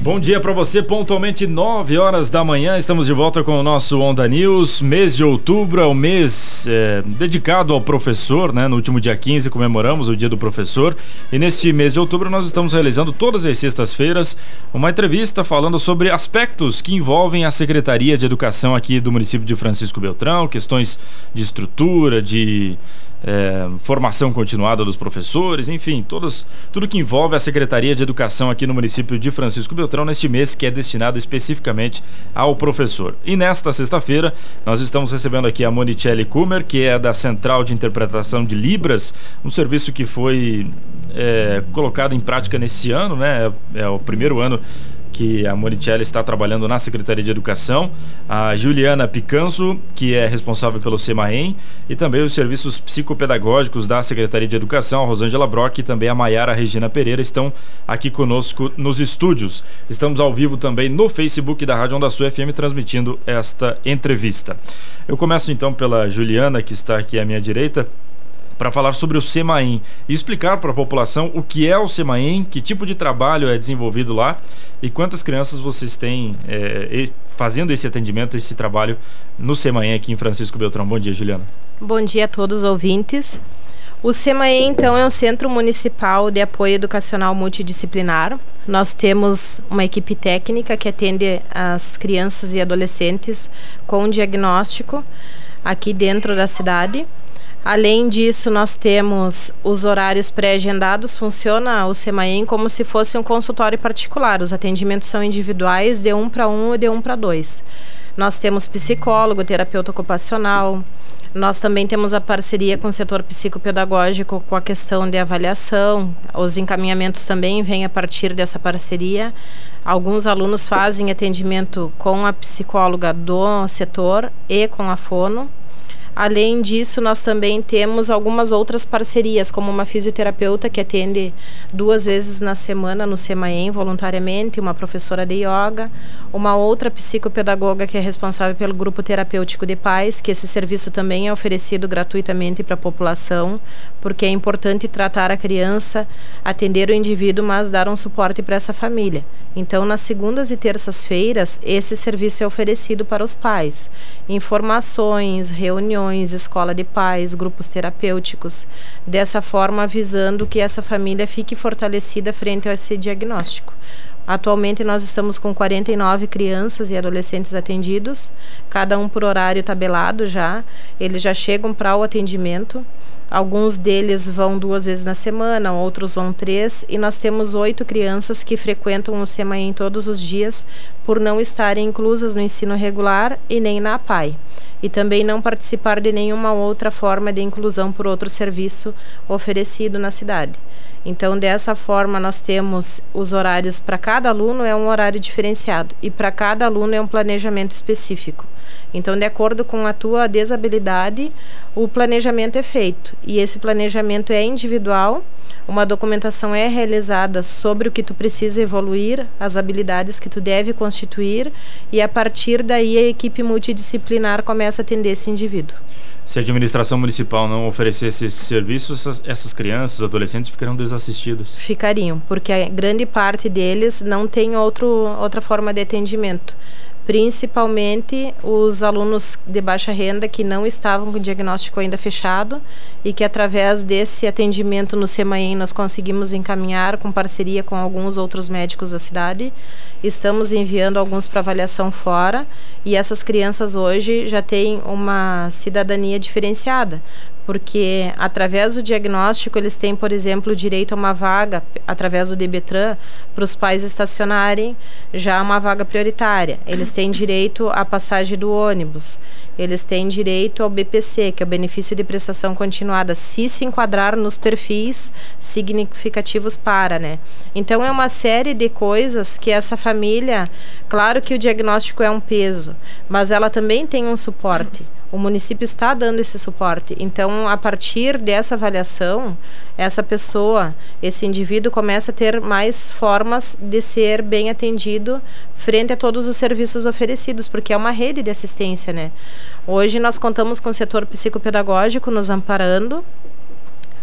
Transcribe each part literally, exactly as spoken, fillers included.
Bom dia para você, pontualmente nove horas da manhã, estamos de volta com o nosso Onda News. Mês de outubro é o mês é, dedicado ao professor, né? No último dia quinze comemoramos o dia do professor e neste mês de outubro nós estamos realizando todas as sextas-feiras uma entrevista falando sobre aspectos que envolvem a Secretaria de Educação aqui do município de Francisco Beltrão, questões de estrutura, de É, formação continuada dos professores, enfim, todos, tudo que envolve a Secretaria de Educação aqui no município de Francisco Beltrão neste mês que é destinado especificamente ao professor. E nesta sexta-feira nós estamos recebendo aqui a Monicelli Kummer, que é da Central de Interpretação de Libras, um serviço que foi é, colocado em prática nesse ano, né? É, é o primeiro ano que a Monicelli está trabalhando na Secretaria de Educação, a Juliana Picanso, que é responsável pelo SEMAEM, e também os serviços psicopedagógicos da Secretaria de Educação, a Rosângela Brock e também a Maiara Regina Pereira estão aqui conosco nos estúdios. Estamos ao vivo também no Facebook da Rádio Onda Sul F M transmitindo esta entrevista. Eu começo então pela Juliana, que está aqui à minha direita, para falar sobre o SEMAEM e explicar para a população o que é o SEMAEM, que tipo de trabalho é desenvolvido lá e quantas crianças vocês têm é, fazendo esse atendimento, esse trabalho no SEMAEM aqui em Francisco Beltrão. Bom dia, Juliana. Bom dia a todos os ouvintes. O SEMAEM, então, é um Centro Municipal de Apoio Educacional Multidisciplinar. Nós temos uma equipe técnica que atende as crianças e adolescentes com diagnóstico aqui dentro da cidade. Além disso, nós temos os horários pré-agendados. Funciona o SEMAEM como se fosse um consultório particular. Os atendimentos são individuais, de um para um e de um para dois. Nós temos psicólogo, terapeuta ocupacional. Nós também temos a parceria com o setor psicopedagógico com a questão de avaliação. Os encaminhamentos também vêm a partir dessa parceria. Alguns alunos fazem atendimento com a psicóloga do setor e com a fono. Além disso, nós também temos algumas outras parcerias, como uma fisioterapeuta que atende duas vezes na semana no SEMAEM voluntariamente, uma professora de yoga, uma outra psicopedagoga que é responsável pelo grupo terapêutico de pais, que esse serviço também é oferecido gratuitamente para a população, porque é importante tratar a criança, atender o indivíduo, mas dar um suporte para essa família. Então, nas segundas e terças-feiras, esse serviço é oferecido para os pais. Informações, reuniões, escola de pais, grupos terapêuticos, dessa forma visando que essa família fique fortalecida frente a esse diagnóstico. Atualmente nós estamos com quarenta e nove crianças e adolescentes atendidos, cada um por horário tabelado já, eles já chegam para o atendimento. Alguns deles vão duas vezes na semana, outros vão três, e nós temos oito crianças que frequentam o SEMAEM todos os dias por não estarem inclusas no ensino regular e nem na A P A I, e também não participar de nenhuma outra forma de inclusão por outro serviço oferecido na cidade. Então, dessa forma, nós temos os horários para cada aluno, é um horário diferenciado, e para cada aluno é um planejamento específico. Então, de acordo com a tua desabilidade, o planejamento é feito, e esse planejamento é individual. Uma documentação é realizada sobre o que tu precisa evoluir, as habilidades que tu deve constituir, e a partir daí a equipe multidisciplinar começa a atender esse indivíduo. Se a administração municipal não oferecesse esse serviço, essas, essas crianças, adolescentes ficariam desassistidas? Ficariam, porque a grande parte deles não tem outro, outra forma de atendimento. Principalmente os alunos de baixa renda que não estavam com o diagnóstico ainda fechado e que através desse atendimento no SEMAEM nós conseguimos encaminhar com parceria com alguns outros médicos da cidade. Estamos enviando alguns para avaliação fora e essas crianças hoje já têm uma cidadania diferenciada, porque através do diagnóstico eles têm, por exemplo, direito a uma vaga através do DEBETRAN para os pais estacionarem, já uma vaga prioritária. Eles têm direito à passagem do ônibus, eles têm direito ao B P C, que é o benefício de prestação continuada, se se enquadrar nos perfis significativos para, né? Então é uma série de coisas que essa família, claro que o diagnóstico é um peso, mas ela também tem um suporte. O município está dando esse suporte. Então, a partir dessa avaliação, essa pessoa, esse indivíduo começa a ter mais formas de ser bem atendido frente a todos os serviços oferecidos, porque é uma rede de assistência, né? Hoje nós contamos com o setor psicopedagógico nos amparando.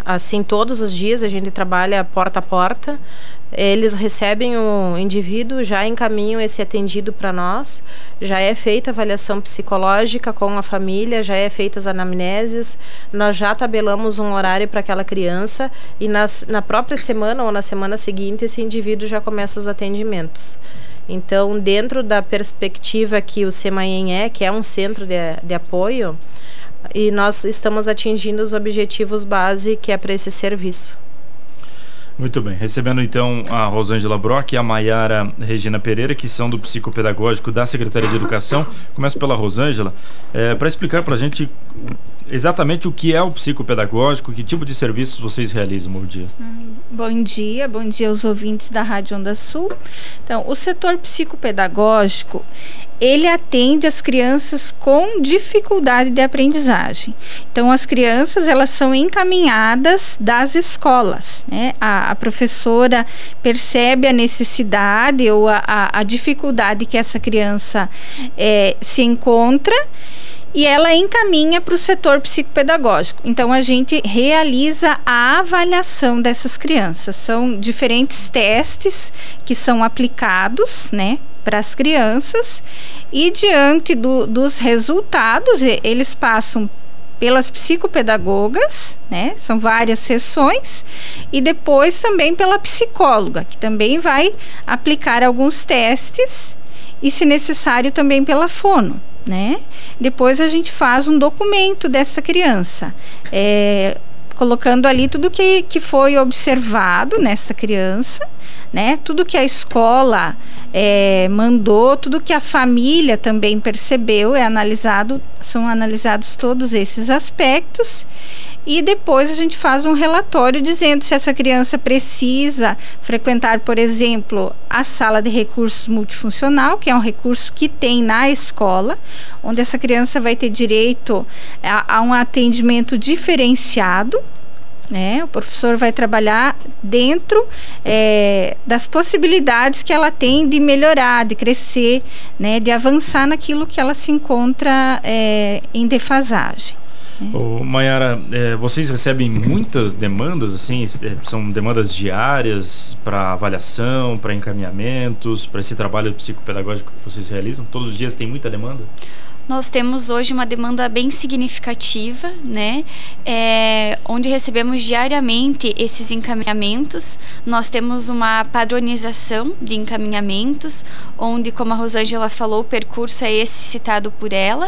assim, todos os dias a gente trabalha porta a porta. Eles recebem o indivíduo, já encaminham esse atendido para nós, já é feita a avaliação psicológica com a família, já é feita as anamnésias, nós já tabelamos um horário para aquela criança e nas, na própria semana ou na semana seguinte esse indivíduo já começa os atendimentos. Então, dentro da perspectiva que o SEMAEM é, que é um centro de, de apoio, e nós estamos atingindo os objetivos base que é para esse serviço. Muito bem, recebendo então a Rosângela Brock e a Maiara Regina Pereira, que são do psicopedagógico da Secretaria de Educação. Começo pela Rosângela, é, para explicar para a gente exatamente o que é o psicopedagógico, que tipo de serviços vocês realizam. Bom dia. Hum, bom dia, bom dia aos ouvintes da Rádio Onda Sul. Então, o setor psicopedagógico, ele atende as crianças com dificuldade de aprendizagem. Então, as crianças, elas são encaminhadas das escolas, né? A, a professora percebe a necessidade ou a, a, a dificuldade que essa criança é, se encontra e ela encaminha para o setor psicopedagógico. Então, a gente realiza a avaliação dessas crianças. São diferentes testes que são aplicados, né, para as crianças, e diante do, dos resultados, eles passam pelas psicopedagogas, né, são várias sessões, e depois também pela psicóloga, que também vai aplicar alguns testes, e se necessário também pela fono, né. Depois a gente faz um documento dessa criança, é, colocando ali tudo que, que foi observado nessa criança, né? Tudo que a escola é, mandou, tudo que a família também percebeu, é analisado, são analisados todos esses aspectos, e depois a gente faz um relatório dizendo se essa criança precisa frequentar, por exemplo, a sala de recursos multifuncional, que é um recurso que tem na escola, onde essa criança vai ter direito a, a um atendimento diferenciado, né? O professor vai trabalhar dentro é, das possibilidades que ela tem de melhorar, de crescer, né? De avançar naquilo que ela se encontra é, em defasagem. Ô, Maiara, é, vocês recebem muitas demandas, assim, são demandas diárias para avaliação, para encaminhamentos, para esse trabalho psicopedagógico que vocês realizam? Todos os dias tem muita demanda? Nós temos hoje uma demanda bem significativa, né? É, onde recebemos diariamente esses encaminhamentos. Nós temos uma padronização de encaminhamentos, onde, como a Rosângela falou, o percurso é esse citado por ela,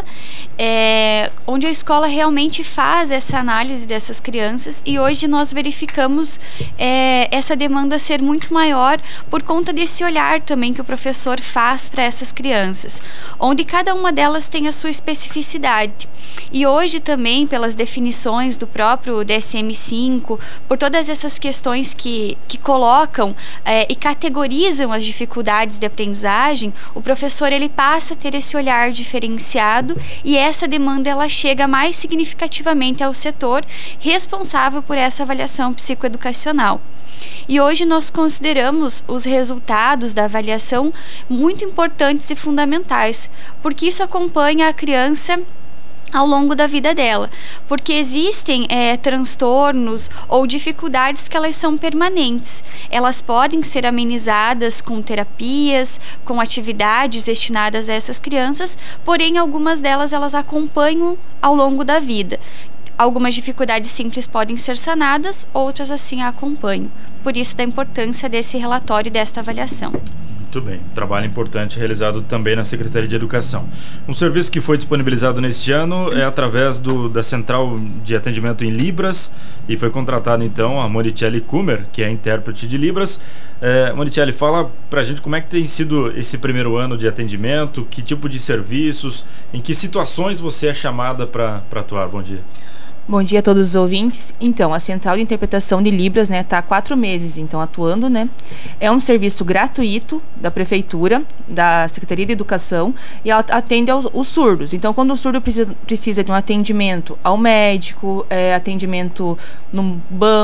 é, onde a escola realmente faz essa análise dessas crianças, e hoje nós verificamos é, essa demanda ser muito maior por conta desse olhar também que o professor faz para essas crianças, onde cada uma delas tem a sua especificidade. E hoje também, pelas definições do próprio D S M cinco, por todas essas questões que, que colocam é, e categorizam as dificuldades de aprendizagem, o professor ele passa a ter esse olhar diferenciado, e essa demanda ela chega mais significativamente ao setor responsável por essa avaliação psicoeducacional. E hoje nós consideramos os resultados da avaliação muito importantes e fundamentais, porque isso acompanha a criança ao longo da vida dela, porque existem é, transtornos ou dificuldades que elas são permanentes. Elas podem ser amenizadas com terapias, com atividades destinadas a essas crianças, porém algumas delas elas acompanham ao longo da vida. Algumas dificuldades simples podem ser sanadas, outras assim a acompanham. Por isso da importância desse relatório e desta avaliação. Muito bem, trabalho importante realizado também na Secretaria de Educação. Um serviço que foi disponibilizado neste ano é através do, da Central de Atendimento em Libras, e foi contratada então a Monicelli Kummer, que é intérprete de Libras. É, Monicelli, fala pra gente como é que tem sido esse primeiro ano de atendimento, que tipo de serviços, em que situações você é chamada para atuar. Bom dia. Bom dia a todos os ouvintes. Então, a Central de Interpretação de Libras, né, está há quatro meses, então, atuando, né? É um serviço gratuito da Prefeitura, da Secretaria de Educação, e atende aos, os surdos. Então, quando o surdo precisa, precisa de um atendimento ao médico, é, atendimento num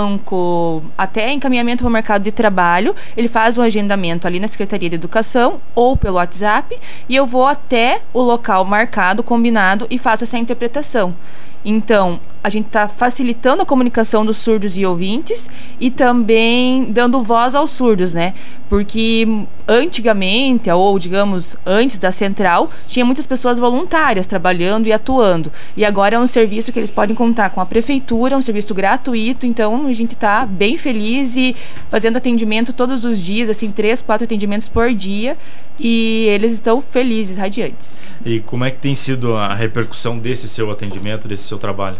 banco, até encaminhamento para o mercado de trabalho, ele faz o agendamento ali na Secretaria de Educação ou pelo WhatsApp, e eu vou até o local marcado, combinado, e faço essa interpretação. Então, a gente está facilitando a comunicação dos surdos e ouvintes e também dando voz aos surdos, né? Porque antigamente, ou digamos, antes da central, tinha muitas pessoas voluntárias trabalhando e atuando. E agora é um serviço que eles podem contar com a prefeitura, um serviço gratuito, então a gente está bem feliz e fazendo atendimento todos os dias, assim, três, quatro atendimentos por dia, e eles estão felizes, radiantes. E como é que tem sido a repercussão desse seu atendimento, desse seu trabalho?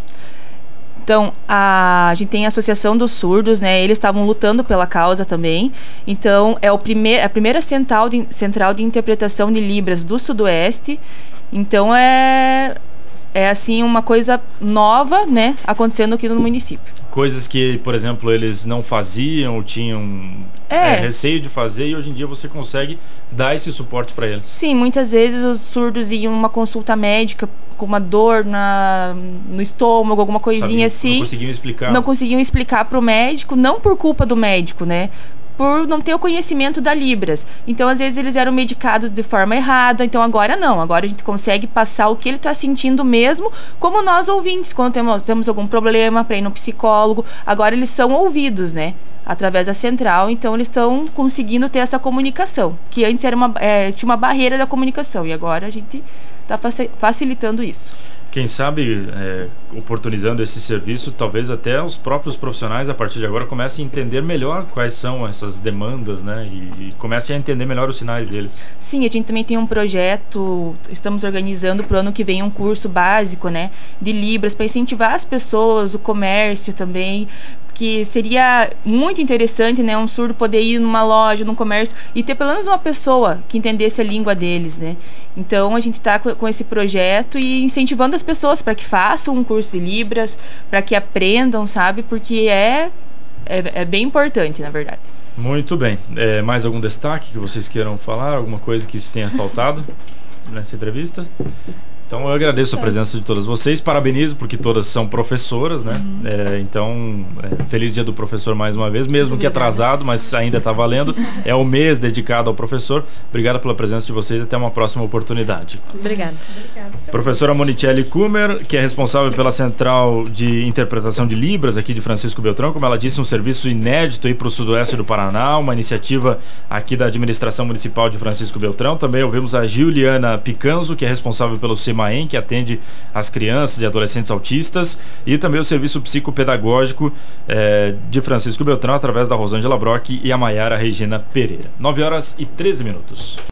Então, a, a gente tem a Associação dos Surdos, né? Eles estavam lutando pela causa também. Então, é o primeir, a primeira central de, central de interpretação de Libras do Sudoeste. Então, é, é assim, uma coisa nova, né? Acontecendo aqui no município. Coisas que, por exemplo, eles não faziam, tinham é. É, receio de fazer, e hoje em dia você consegue dar esse suporte para eles. Sim, muitas vezes os surdos iam uma consulta médica com uma dor na, no estômago, alguma coisinha Sabe, assim. Não conseguiam explicar. Não conseguiam explicar para o médico, não por culpa do médico, né? Por não ter o conhecimento da Libras. Então, às vezes, eles eram medicados de forma errada. Então, agora não. Agora a gente consegue passar o que ele está sentindo mesmo, como nós ouvintes, quando temos, temos algum problema para ir no psicólogo. Agora eles são ouvidos, né? Através da central. Então, eles estão conseguindo ter essa comunicação. Que antes era uma, é, tinha uma barreira da comunicação. E agora a gente está facilitando isso. Quem sabe, é, oportunizando esse serviço, talvez até os próprios profissionais, a partir de agora, comecem a entender melhor quais são essas demandas, né? E, e comecem a entender melhor os sinais deles. Sim, a gente também tem um projeto, estamos organizando para o ano que vem um curso básico, né? De Libras, para incentivar as pessoas, o comércio também, que seria muito interessante, né, um surdo poder ir numa loja, num comércio e ter pelo menos uma pessoa que entendesse a língua deles, né? Então a gente está com esse projeto e incentivando as pessoas para que façam um curso de Libras, para que aprendam, sabe? Porque é, é, é bem importante, na verdade. Muito bem. É, mais algum destaque que vocês queiram falar? Alguma coisa que tenha faltado nessa entrevista? Então eu agradeço a presença de todas vocês, parabenizo porque todas são professoras, né? Uhum. É, então, é, feliz dia do professor mais uma vez, mesmo que atrasado, mas ainda está valendo. É o mês dedicado ao professor. Obrigado pela presença de vocês, até uma próxima oportunidade. Obrigada. Professora Monicelli Kummer, que é responsável pela Central de Interpretação de Libras aqui de Francisco Beltrão, como ela disse, um serviço inédito aí para o sudoeste do Paraná, uma iniciativa aqui da Administração Municipal de Francisco Beltrão. Também ouvimos a Juliana Picanzo, que é responsável pelo SEMAEM, que atende as crianças e adolescentes autistas, e também o serviço psicopedagógico eh, de Francisco Beltrão, através da Rosângela Brock e a Maiara Regina Pereira. nove horas e treze minutos.